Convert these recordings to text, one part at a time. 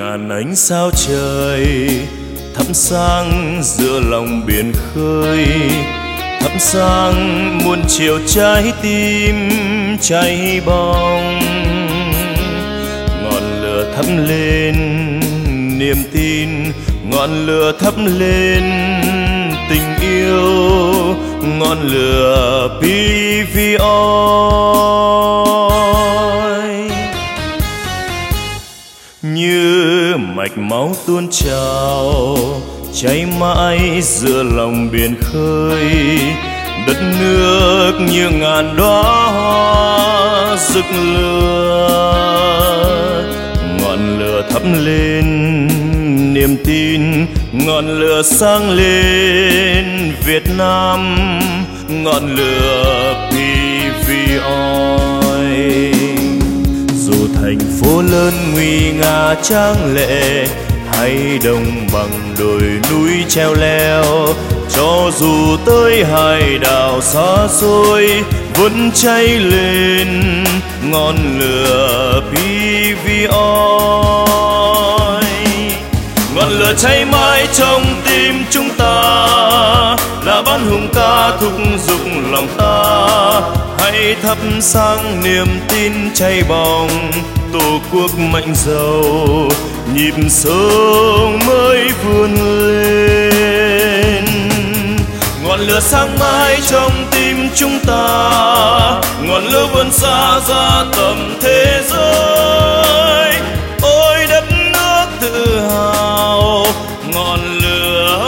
ngàn ánh sao trời thắp sáng giữa lòng biển khơi, thắp sáng muôn chiều trái tim cháy bỏng. Ngọn lửa thắp lên niềm tin, ngọn lửa thắp lên tình yêu, ngọn lửa PVOI. Như mạch máu tuôn trào cháy mãi giữa lòng biển khơi, đất nước như ngàn đóa hoa rực lửa. Ngọn lửa thắp lên niềm tin, ngọn lửa sáng lên Việt Nam, ngọn lửa PVOI. Dù thành phố lớn nguy nga tráng lệ, hay đồng bằng đồi núi treo leo, cho dù tới hải đảo xa xôi vẫn cháy lên ngọn lửa PVOI. Ngọn lửa cháy mãi trong tim chúng ta, là bản hùng ca thúc giục lòng ta. Hãy thắp sáng niềm tin cháy bỏng, tổ quốc mạnh giàu nhịp sống mới vươn lên. Ngọn lửa sáng mãi trong tim chúng ta, ngọn lửa vươn xa ra tầm thế giới. Ôi đất nước tự hào, ngọn lửa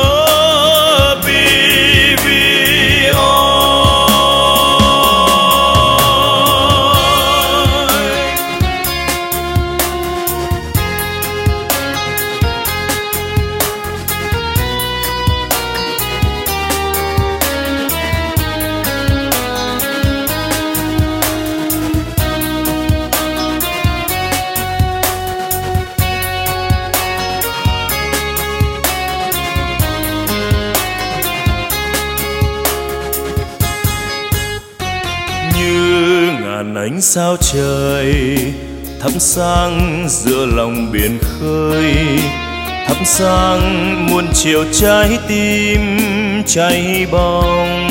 ánh sao trời thắp sáng giữa lòng biển khơi, thắp sáng muôn chiều trái tim cháy bỏng.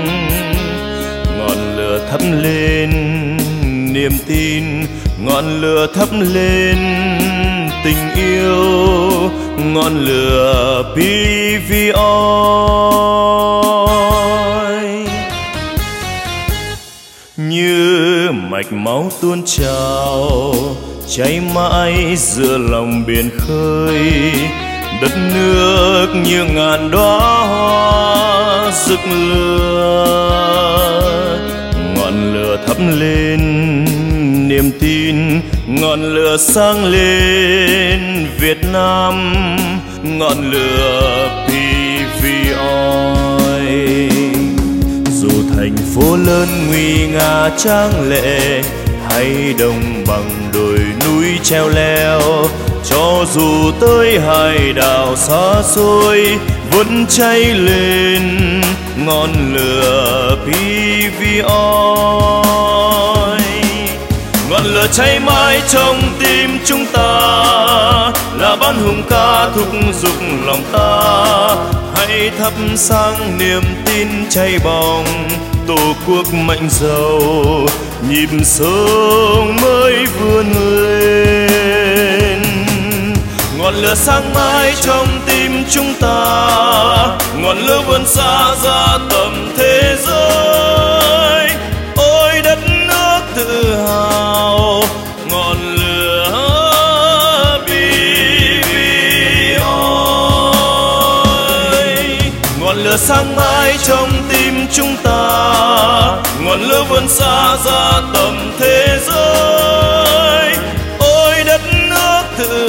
Ngọn lửa thắp lên niềm tin, ngọn lửa thắp lên tình yêu, ngọn lửa PVOI. Như mạch máu tuôn trào cháy mãi giữa lòng biển khơi, đất nước như ngàn đóa hoa rực lửa. Ngọn lửa thắp lên niềm tin, ngọn lửa sáng lên Việt Nam, ngọn lửa PVOI. Dù thành phố lớn nguy nga tráng lệ, hay đồng bằng đồi núi treo leo, cho dù tới hải đảo xa xôi vẫn cháy lên ngọn lửa PVOI. Ngọn lửa cháy mãi trong tim chúng ta, là bản hùng ca thúc giục lòng ta. Hãy thắp sáng niềm tin cháy bỏng, tổ quốc mạnh giàu nhịp sống mới vươn lên. Ngọn lửa sáng mãi trong tim chúng ta, ngọn lửa vươn xa ra tầm thế giới. Ôi đất nước tự hào, ngọn lửa PVOI. Ngọn lửa sáng mãi trong tim chúng ta, ngọn lửa vươn xa ra tầm thế giới. Ôi đất nước tự